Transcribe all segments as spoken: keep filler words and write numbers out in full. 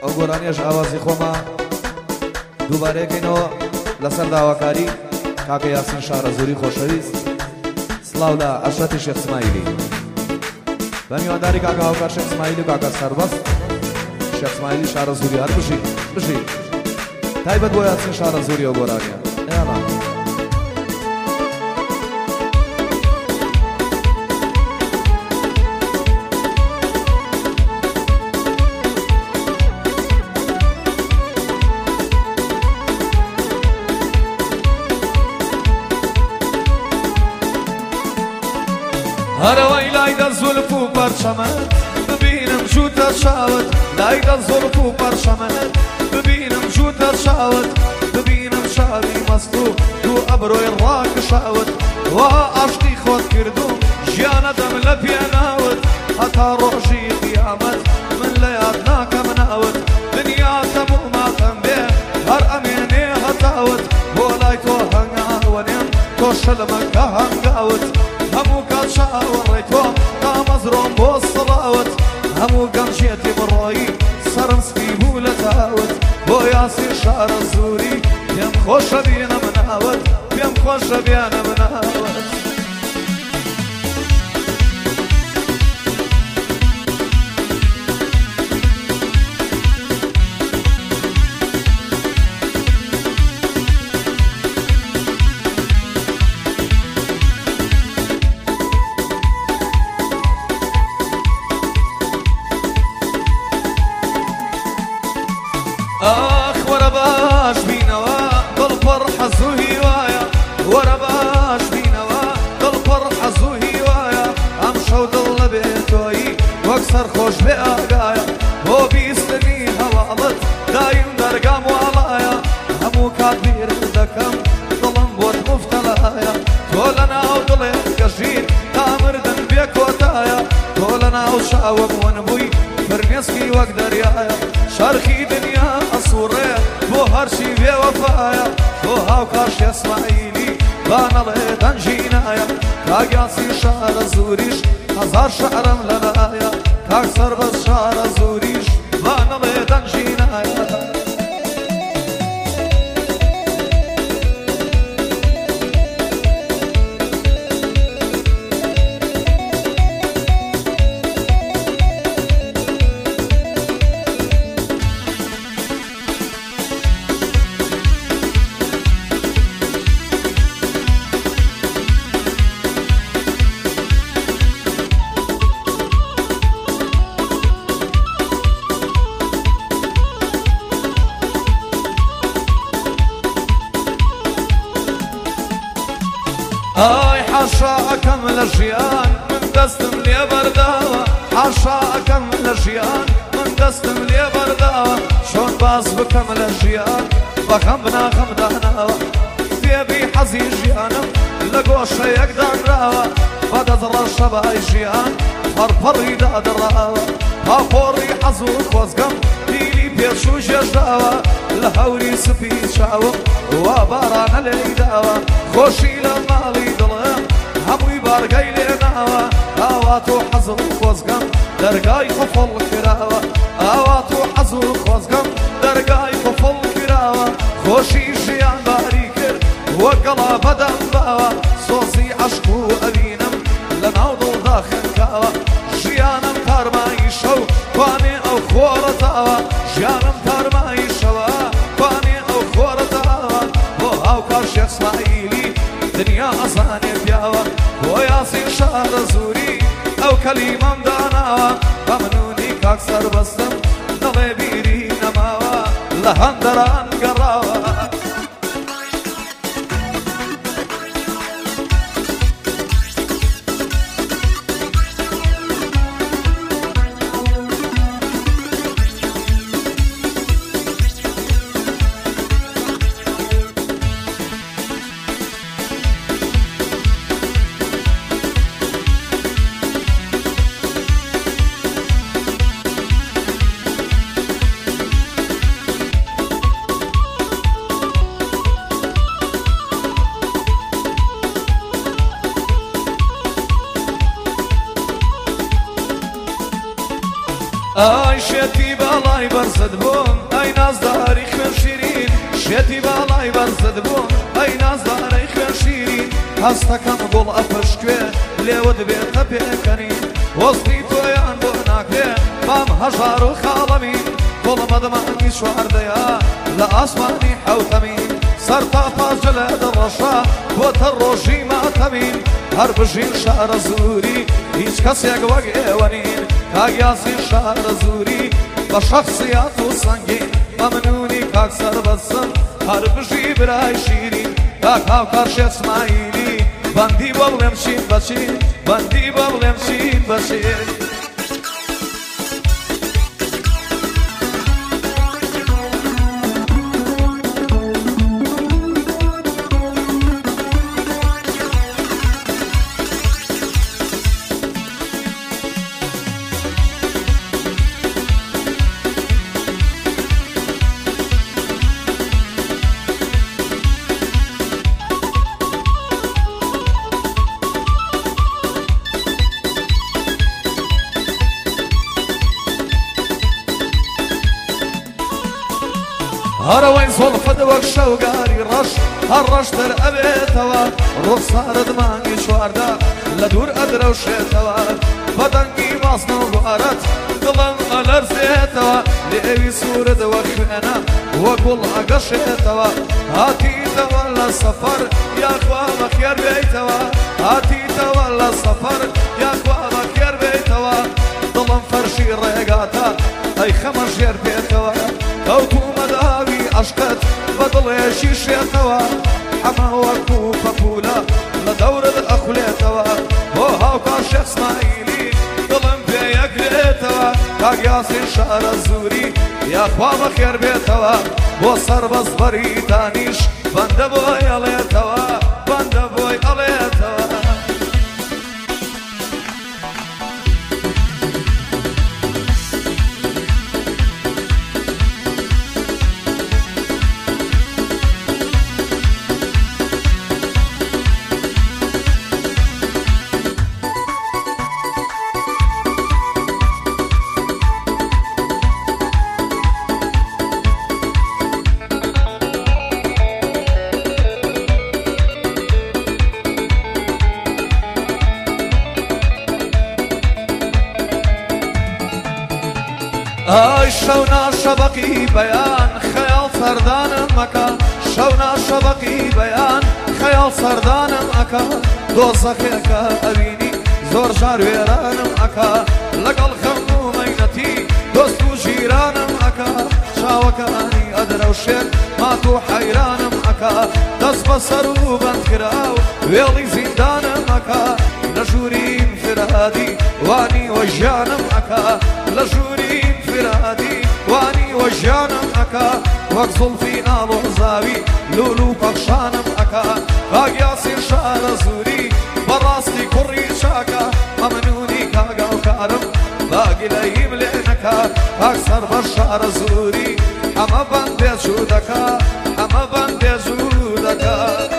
ئەو گۆرانیەش ئاوازی خۆمە دووبارەیەکەینەوە لەسەر داواکاری کاکە یاسین شارەزووری خۆشەویست سڵاو لە عەشرەتی شێخ اسماعیلی بە میوانداری کاکە هاوکار شێخ اسماعیلی و کاکە سەربەست شێخ اسماعیلی شارەزووری هەر بژی بژی تایبەت بۆ یاسین شارەزووری ئەو گۆرانیە ئێڵا هەرەوەی لایدە زولف و پەرچەمەت ببینم جووتە چاوت لایدە زولف و پەرچەمەت ببینم جووتە چاوت ببینم شاوی مەست و دوو ئەبرۆی ڕاکشاوت وا عاشقی خۆت کردوم ژیانەدەم لە پێناوت هەتا ڕۆژی قیامەت من لە یاد ناکەم ناوت دنیا تەموو ماتەم بێ هەر ئەمێنێ هەتاوت بۆ لای تۆ هەنگاوەنێم تۆ شەلمەکە هەنگاوت هەموو کات چاوەڕێی تۆم تا مەزرۆم بۆ سڵاوت هەموو گەمژێتی بڕۆیی سەرم سپی بوو لە تاوت بۆ یاسین شارەزووری پێم خۆشە بێنەم ناوت پێم خۆشە بێنەم ناوت ئاخ وەرە باش بینەوە دڵ پڕ حەز و هیوایە وەرە باش بینەوە دڵ پڕ حەز و هیوایە ئەم شەو دڵ لە بێتۆیی وەک سەرخۆش بێ ئاگایە بۆ بیستنی هەواڵت دایم دەرگام واڵایە هەموو کات بیر دەکەم دڵم بۆت مفتەلایە تۆ لە ناو دڵێ گەژین تا مردن بێ کۆتایە تۆ لە ناو چاوم وەنبووی فرمێسکی وەک دەریایە شەرخی دنیا ئەسوڕێ بۆ هەرچی بێوەفایە بۆ هاوکار شێخ اسماعیلی با نەڵێ دەنجینایە کاک یاسین شارەزووریش هەزار شەعرم لەلایە کاک سەربەست شارەزووریش با نەڵێ دەنجینایە ئای حاشاکەم لە ژیان من دەستم لێ بەرداوە حاشاکەم لە ژیان من دەستم لێ بەرداوە چۆن باس بکەم لە ژیان بەخەم بناخەم داناوە فێبی حەزی ژیانم لە گۆشەیەک دانراوە بەدەدڕە شەبای ژیان پەڕپەڕی دادڕاوە پاپۆڕی حەز و خۆزگەم دیلی پێچ و ژێژداوە لە هەوری سپی چاوم وا بارانە لێی داوە خۆشی لە ماڵی دڵم هەمووی بارگەی لێناوە ئاوات و حەز و خۆزگەم دەرگای قوفڵ کراوە ئاوات و حەز و خۆزگەم دەرگای قوفڵ کراوە خۆشی ژیان باری کرد وەک گەڵا بەدەم باوە سۆزی عەشق و ئەبینم لە ناو دڵدا خنکاوە ژیانم تارمایی شەو توانێ ئەو خۆڕەتاوە ژیانم تارمایی شەوە توانێ ئەو خۆڕەتاوە بۆ هاوکار شێخ اسماعیلی دنیا ئەزانێ پیاوە بۆ یاسین شارەزووری ئەو کەلیمەم داناوە بەمنونی کاک سەربەستم دڵێ بیری نەماوە لە هەندەران گەڕاوە ئای شێتی باڵای بەرزت بووم ئەی نازداری خوێن شیرین شێتی باڵای بەرزت بووم ئەی نازدارەی خوێن شیرین هەستەکەم گوڵ ئەپشکوێ لێوە دەبێتە پێکەنین وەستی تۆیان بۆ ناکرێ مام هەژار و خاڵەمین گوڵمە دەمانی چواردەیە لە ئاسمانی حەوتەمین سەر تا پاژە لە دەڕەشە بۆتە ڕۆژی ماتەمین هەر بژین شارە زووری هیچ کەسێک وەک ئێوە نین کاک یاسین شارە زووری بە شەخسیات و سەنگین مەمنونی کاک سەربەستم هەر بژی برای شیرین کاک هاوکار شێخ اسماعیلی بەندی بۆ بڵێم چین بەچین بەندی بۆ بڵێم چین بەچین هەرەوەی زۆڵفەت وەک شەوگاری ڕەش هەر ڕەشتر ئەبێتەوە ڕوخسارت مانگی چواردە لە دوور ئەدرەوشێتەوە بەدەنگی ماسنە و گوارەت دڵم ئەلەرزێتەوە لێوی سوورت وەک خوێنە وە گوڵ ئەگەشێتەوە هاتیتەوە لە سەفەر یاخوا بەخێر بێیتەوە هاتیتەوە لە سەفەر یاخوا بەخێر بێیتەوە دڵم فەرشی ڕێگاتە ئەی خەمە ژێر بێتەوە کەوتومە داوی عەشقت بە دڵێشی شێتەوە ئەمە وەکو پەپولە لە دەورت ئەخولێتەوە بۆ هاوکار شێخ اسماعیلی دڵم پێ یەکرێتەوە کاک یاسین شارە زووری یاخوا بەخێر بێتەوە بۆ سەربەست بەریتانیش بەندە بۆی ئەڵێتەوە بەندە بۆی ئەڵێتەوە ئای شەونا شەبەقی بەیان خەیاڵ سەردانم مەکە شەونا شەبەقی بەیان خەیاڵ سەردانم ئەکە دۆزەخێکە ئەبینی زۆر جار وێرانم ئەکە لەگەڵ خەم و مەینەتی دۆست و ژیرانم ئەکە چاوەکانی ئەدرەوشێت مات و حەیرانم ئەکە دەست بەسەر و بەندکراو وێڵی زیندانم ئەکە لە ژووریم فرادی وانی وەژیانم ئەکە لە ژووریم فرادی وانی وەژیانم ئەکە وەک زوڵفی ئاڵۆزاوی لولو و پەخشانم ئەکە کاک یاسین شارە زووری بەڕاستی کوڕی چاکە مەمنونی کاگاوکارم باگیلەیم لێ نەکە کاک سەربەر شارە زووری ئەمە بەندێ جوو دەکا ئەمە بەندێ جوو دەکا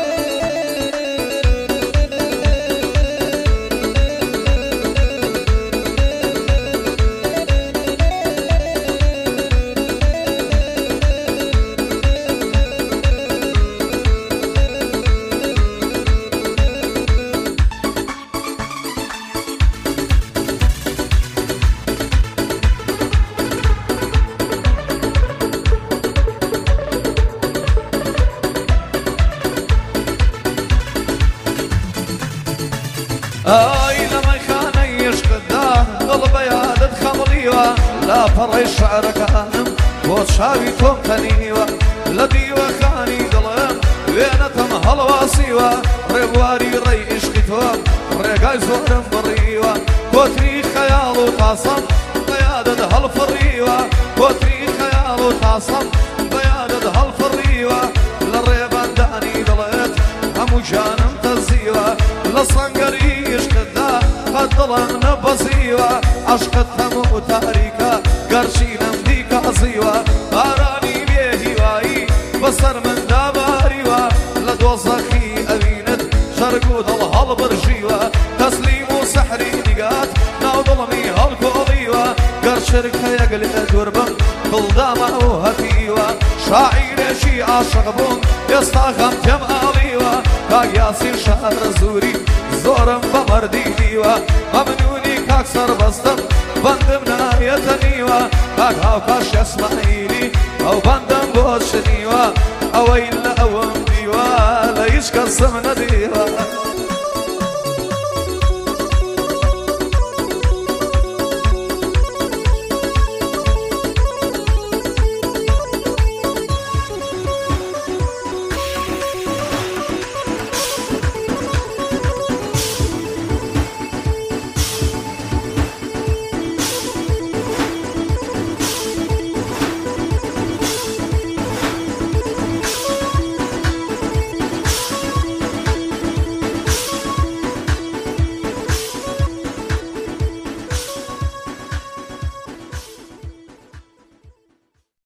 ئای لە مەیخانەی عشقتدا دڵ بە یادت خەمڵیوە لاپەڕەی شەعرەکانم بۆ چاوی تۆم تەنیوە لە دیوەخانی دڵم وێنەتەم هەڵواسیوە ڕێبواری ڕێی عشقی تۆم ڕێگای زۆرم بڕیوە کۆتری خەیاڵ و تاسەم بە یادت هەڵفڕیوە کۆتری خەیاڵ و تاسەم بە یادت هەڵفڕیوە لە ڕێبەندانی دڵێت هەموو جانم تەزیوە لە سەنگەری عشقتدا قەت دڵم نەبەزیوە عەشقت هەموو تاریکە گەرچی نەمدی کازیوە بارانی بێهیوایی بەسەر من داباریوە لە دۆزەخی ئەوینت شەرگ و دڵ هەڵبڕژیوە تەسلیم و سەحری نیگات ناو دڵمی هەڵکۆڵیوە گەرچ شركة يقل دربم بلدامة وهتيوة شاعرشي عاشق بوم يستاخم تم آليوة كاك ياسين شهر زوري زورم بمردي ديوة ممنوني كاك سربستم بندم نايتنيوة كاك هاوكاش اسماعيلي او بندم بوشنيوة او إلا اوم ديوة ليش قسم نديوة